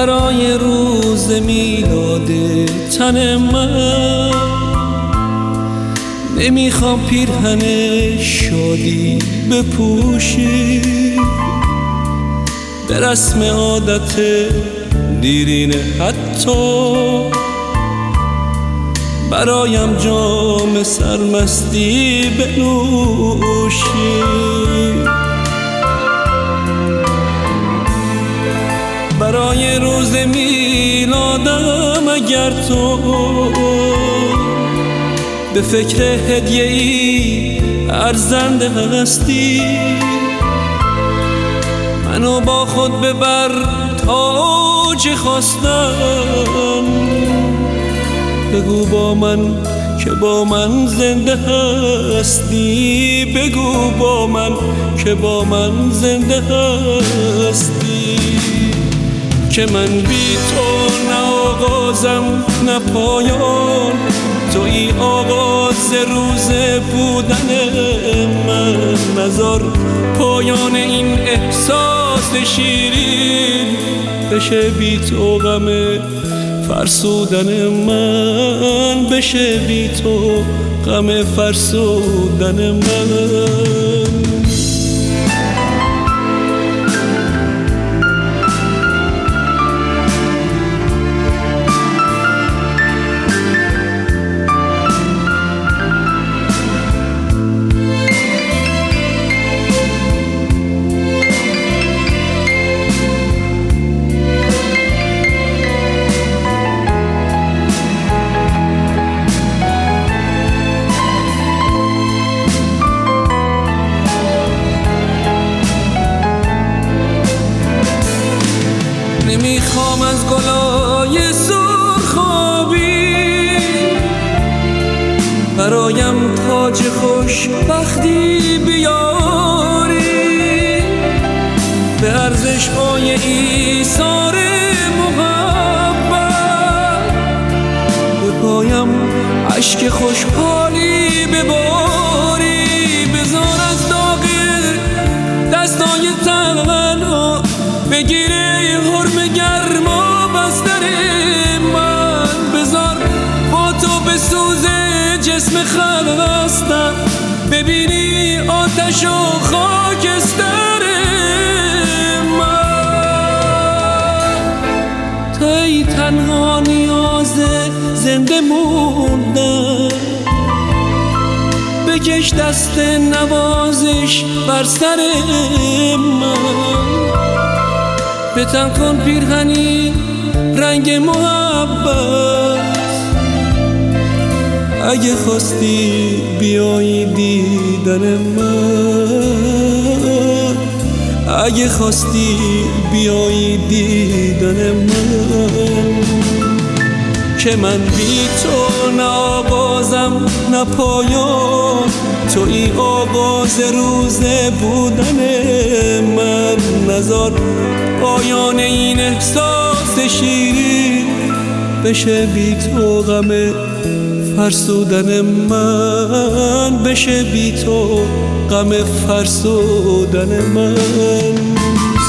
برای روز میلاد تن من نمیخوام پیرهن شادی بپوشی، به رسم عادت دیرینه حتی برایم جام سرمستی بنوشی. برای روز میلادم اگر تو به فکر هدیه‌ای ارزنده هستی، منو با خود ببر تا چه خواستم، بگو با من که با من زنده هستی، بگو با من که با من زنده هستی. که من بی تو نه آغازم نه پایان، توی آغاز روز بودن من، نذار پایان این احساس شیرین بشه بی تو غم فرسودن من، بشه بی تو غم فرسودن من. نمیخوام از گلای سرخابی برایم تاج خوشبختی بیاری، به ارزش‌های ایثار محبت به پایم اشک خوشحالی بباری. بذار از داغ دستای تنها بگیره حرم گرما بستر من، بذار با تو بسوزه جسم خستم، ببینی آتش و خاکستر من. توی تنها نیاز زنده موندن، بکش دست نوازش بر سر من، به تن کن پیرهنی رنگ محبت، اگه خواستی بیایی دیدن من، اگه خواستی بیایی دیدن من. که من بی تو نه آغازم نه پایان، توی آغاز روز بودن من، نذار پایان این احساس شیرین بشه بی تو غم فرسودن من، بشه بی تو غم فرسودن من.